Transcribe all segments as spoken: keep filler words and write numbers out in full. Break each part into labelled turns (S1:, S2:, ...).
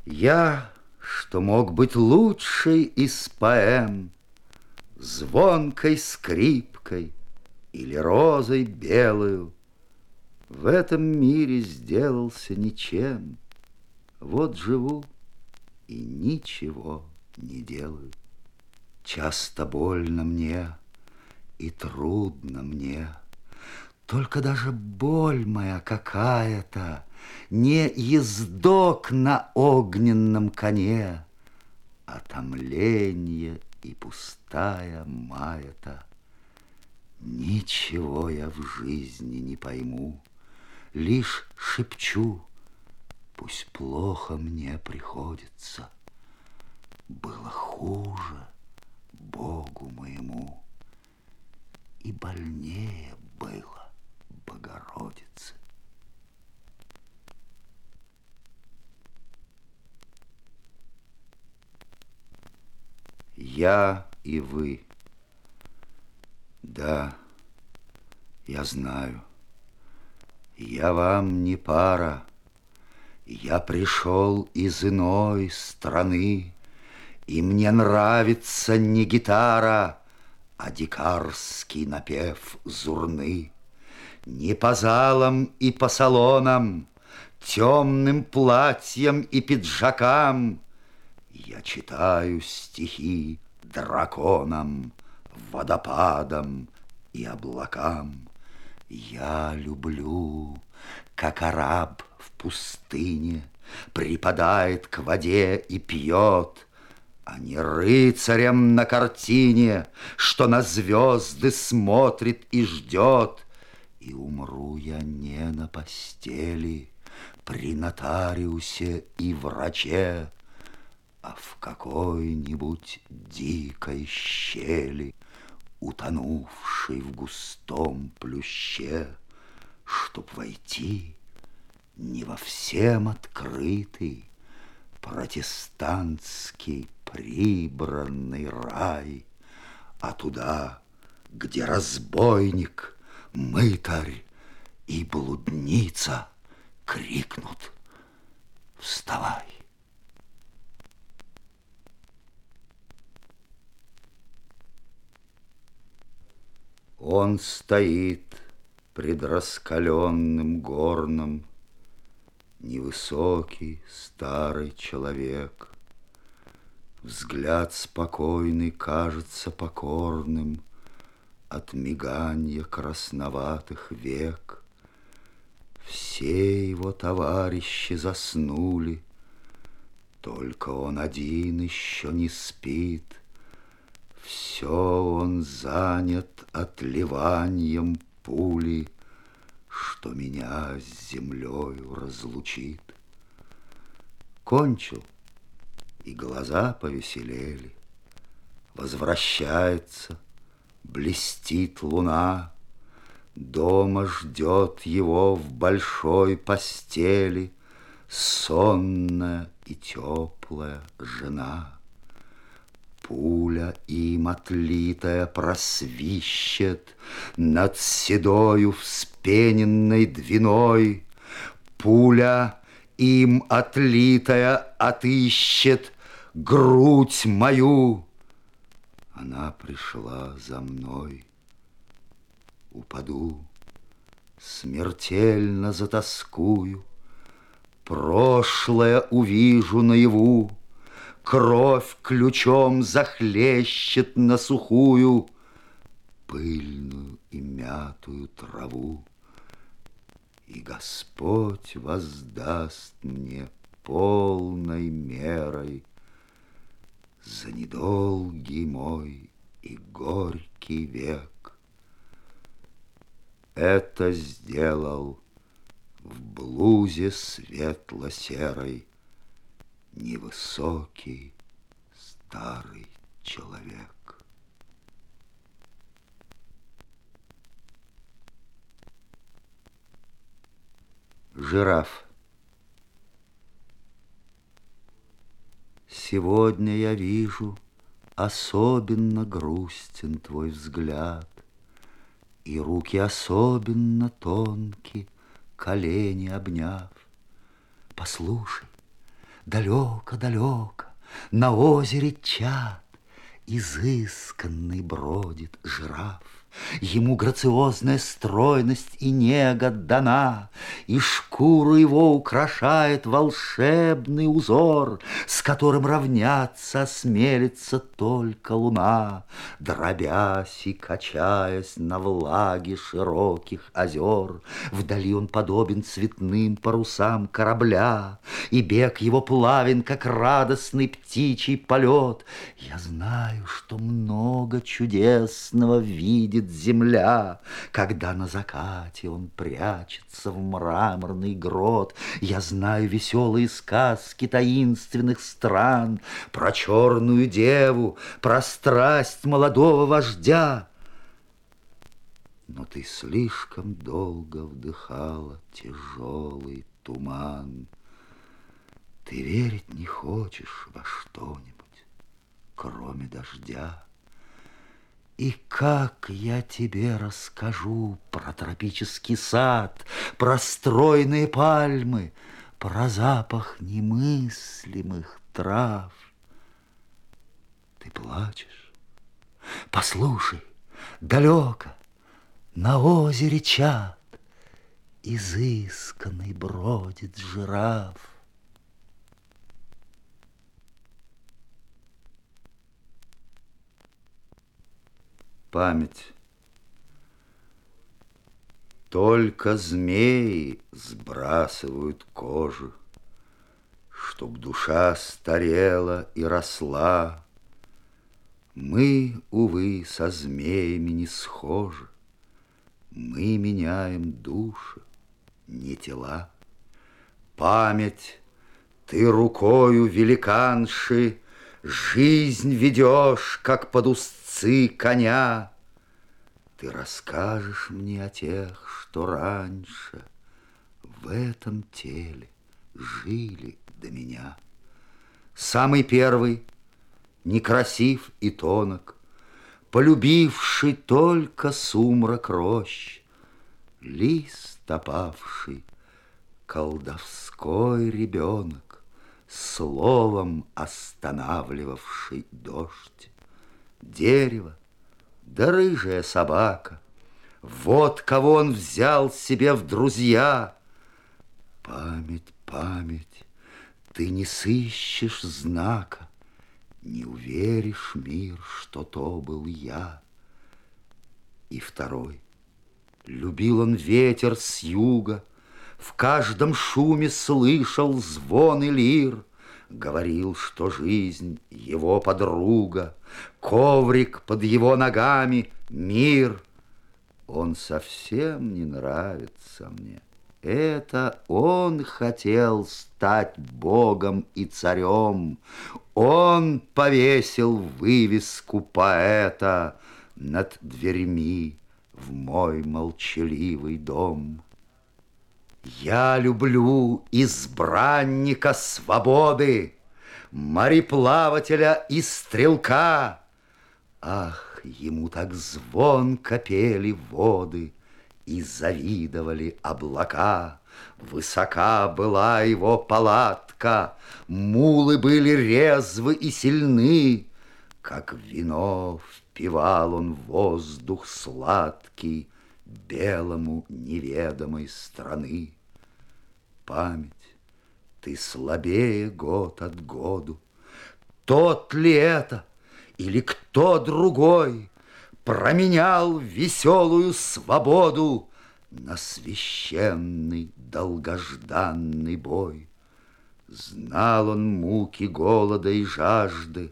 S1: Я, что мог быть лучшей из поэм, звонкой скрипкой или розой белую, в этом мире сделался ничем. Вот живу и ничего не делаю. Часто больно мне и трудно мне, только даже боль моя какая-то не ездок на огненном коне, а томление и пустая мая-то. Ничего я в жизни не пойму, лишь шепчу: пусть плохо мне приходится, было хуже Богу моему, и больнее было Богородице. Я и вы. Да, я знаю, я вам не пара. Я пришел из иной страны, и мне нравится не гитара, а дикарский напев зурны. Не по залам и по салонам, темным платьям и пиджакам я читаю стихи драконам, водопадам и облакам. Я люблю, как араб в пустыне припадает к воде и пьет, а не рыцарем на картине, что на звезды смотрит и ждет. И умру я не на постели при нотариусе и враче, а в какой-нибудь дикой щели, утонувшей в густом плюще, чтоб войти не во всем открытый протестантский прибранный рай, а туда, где разбойник, мытарь и блудница крикнут: вставай! Он стоит пред раскаленным горном, невысокий старый человек. Взгляд спокойный кажется покорным от миганья красноватых век. Все его товарищи заснули, только он один еще не спит. Все он занят отливанием пули, что меня с землею разлучит. Кончил, и глаза повеселели. Возвращается, блестит луна. Дома ждет его в большой постели сонная и теплая жена. Пуля им отлитая просвищет над седою вспененной двиной. Пуля им отлитая отыщет грудь мою. Она пришла за мной. Упаду, смертельно затоскую, прошлое увижу наяву. Кровь ключом захлещет на сухую, пыльную и мятую траву. И Господь воздаст мне полной мерой за недолгий мой и горький век. Это сделал в блузе светло-серой невысокий старый человек. Жираф. Сегодня я вижу, особенно грустен твой взгляд, и руки особенно тонки, колени обняв. Послушай, далеко-далеко на озере Чад изысканный бродит жираф. Ему грациозная стройность и нега дана, и шкуру его украшает волшебный узор, с которым равняться осмелится только луна, дробясь и качаясь на влаге широких озер. Вдали он подобен цветным парусам корабля, и бег его плавен, как радостный птичий полет. Я знаю, что много чудесного видит земля, когда на закате он прячется в мраморный грот. Я знаю веселые сказки таинственных стран, про черную деву, про страсть молодого вождя. Но ты слишком долго вдыхала тяжелый туман. Ты верить не хочешь во что-нибудь, кроме дождя. И как я тебе расскажу про тропический сад, про стройные пальмы, про запах немыслимых трав? Ты плачешь? Послушай, далеко на озере Чад изысканный бродит жираф. Память. Только змеи сбрасывают кожу, чтоб душа старела и росла. Мы, увы, со змеями не схожи. Мы меняем души, не тела. Память, ты рукою великанши жизнь ведешь, как под узцы коня. Ты расскажешь мне о тех, что раньше в этом теле жили до меня. Самый первый, некрасив и тонок, полюбивший только сумрак рощ, лист опавший, колдовской ребенок, словом останавливавший дождь. Дерево, да рыжая собака, вот кого он взял себе в друзья. Память, память, ты не сыщешь знака, не уверишь, мир, что то был я. И второй, любил он ветер с юга, в каждом шуме слышал звон и лир, говорил, что жизнь его подруга, коврик под его ногами мир. Он совсем не нравится мне. Это он хотел стать богом и царем. Он повесил вывеску поэта над дверьми в мой молчаливый дом. Я люблю избранника свободы, мореплавателя и стрелка. Ах, ему так звонко пели воды и завидовали облака. Высока была его палатка, мулы были резвы и сильны. Как вино впивал он воздух сладкий белому неведомой страны. Память, ты слабее год от году. Тот ли это или кто другой променял веселую свободу на священный долгожданный бой? Знал он муки голода и жажды,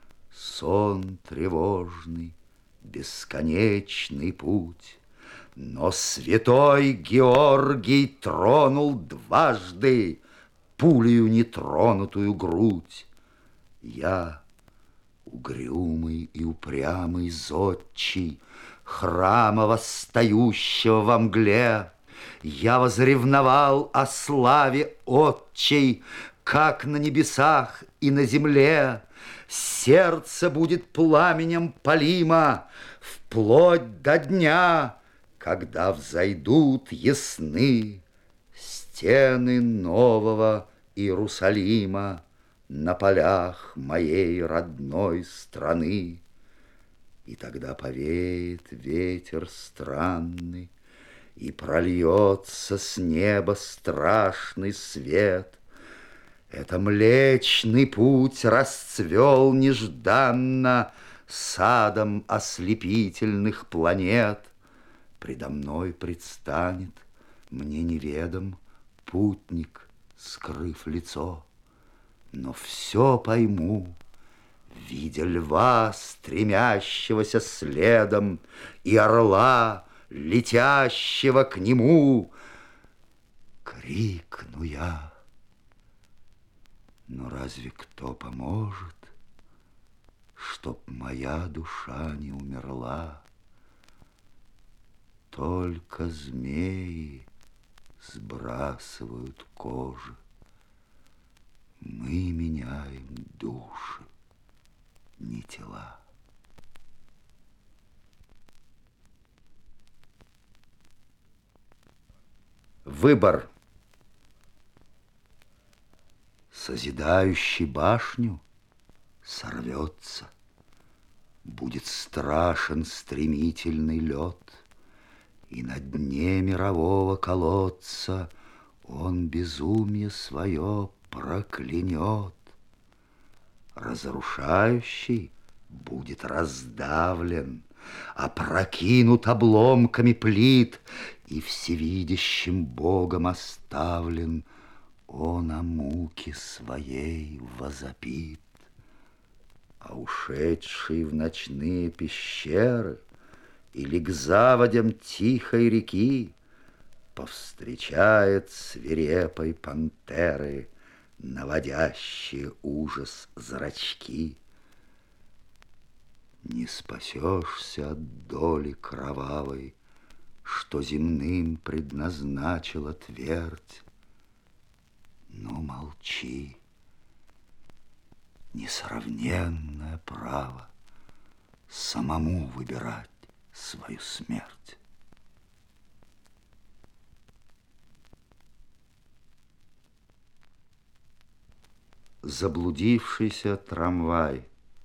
S1: сон тревожный, бесконечный путь. Но святой Георгий тронул дважды пулею нетронутую грудь. Я, угрюмый и упрямый зодчий храма восстающего во мгле, я возревновал о славе отчей, как на небесах и на земле. Сердце будет пламенем палимо вплоть до дня, когда взойдут ясны стены нового Иерусалима на полях моей родной страны. И тогда повеет ветер странный, и прольется с неба страшный свет. Это Млечный Путь расцвел нежданно садом ослепительных планет. Предо мной предстанет, мне неведом, путник, скрыв лицо. Но все пойму, видя льва, стремящегося следом, и орла, летящего к нему. Крикну я, но разве кто поможет, чтоб моя душа не умерла? Только змеи сбрасывают кожи, мы меняем души, не тела. Выбор. Созидающий башню сорвется, будет страшен стремительный лед, и на дне мирового колодца он безумие свое проклянет. Разрушающий будет раздавлен, опрокинут обломками плит, и всевидящим Богом оставлен он о муке своей возопит. А ушедший в ночные пещеры или к заводям тихой реки повстречает свирепой пантеры наводящие ужас зрачки. Не спасешься от доли кровавой, что земным предназначила твердь. Но молчи, несравненное право самому выбирать свою смерть. Заблудившийся трамвай.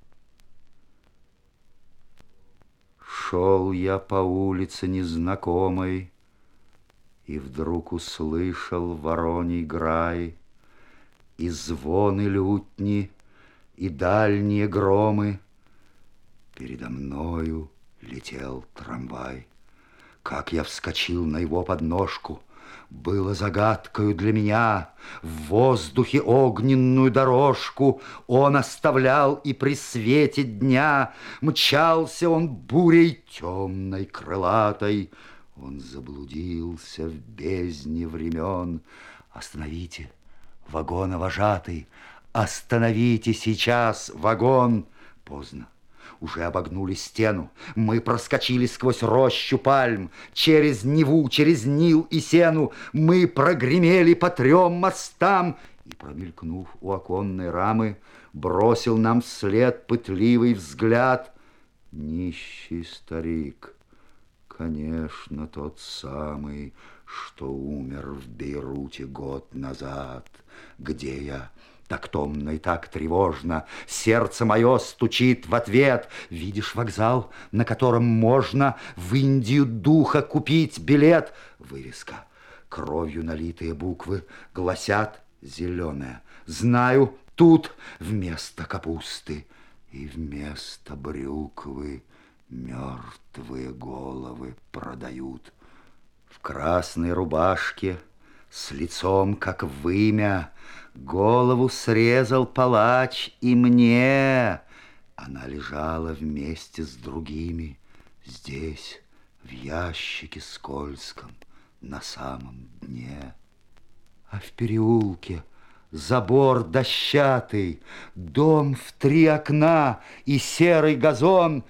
S1: Шел я по улице незнакомой, и вдруг услышал вороний грай, и звоны лютни, и дальние громы. Передо мною летел трамвай. Как я вскочил на его подножку, было загадкою для меня. В воздухе огненную дорожку он оставлял, и при свете дня мчался он бурей темной крылатой. Он заблудился в бездне времен. Остановите, вагоновожатый, остановите сейчас вагон. Поздно. Уже обогнули стену, мы проскочили сквозь рощу пальм, через Неву, через Нил и Сену, мы прогремели по трем мостам, и, промелькнув у оконной рамы, бросил нам вслед пытливый взгляд нищий старик, конечно, тот самый, что умер в Бейруте год назад. Где я? Так томно и так тревожно сердце мое стучит в ответ. Видишь вокзал, на котором можно в Индию духа купить билет? Вывеска, кровью налитые буквы гласят зеленая. Знаю, тут вместо капусты и вместо брюквы мертвые головы продают. В красной рубашке, с лицом как вымя, голову срезал палач, и мне она лежала вместе с другими здесь, в ящике скользком, на самом дне. А в переулке забор дощатый, дом в три окна и серый газон.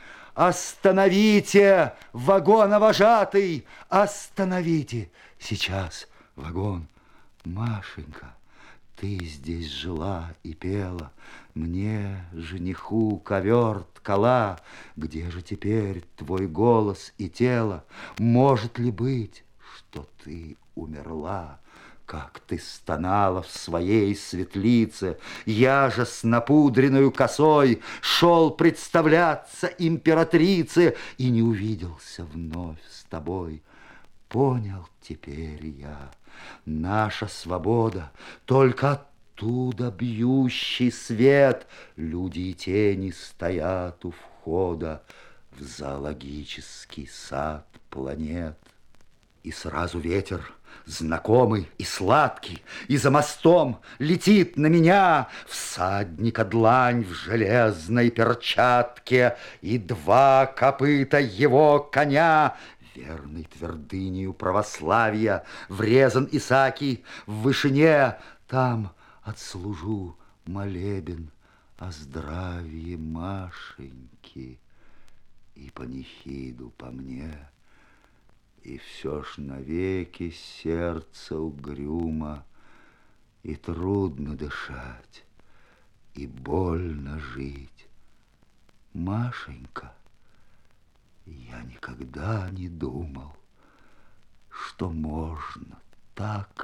S1: Остановите, вагоновожатый, остановите сейчас вагон. Машенька, ты здесь жила и пела, мне, жениху, ковер ткала. Где же теперь твой голос и тело? Может ли быть, что ты умерла? Как ты стонала в своей светлице, я же с напудренную косой шел представляться императрице и не увиделся вновь с тобой. Понял теперь я, наша свобода только оттуда бьющий свет. Люди и тени стоят у входа в зоологический сад планет. И сразу ветер, знакомый и сладкий, и за мостом летит на меня всадника длань в железной перчатке, и два копыта его коня. Верной твердынею православия врезан Исаакий в вышине. Там отслужу молебен о здравии Машеньки и панихиду по мне. И все ж навеки сердце угрюмо, и трудно дышать, и больно жить. Машенька, я никогда не думал, что можно так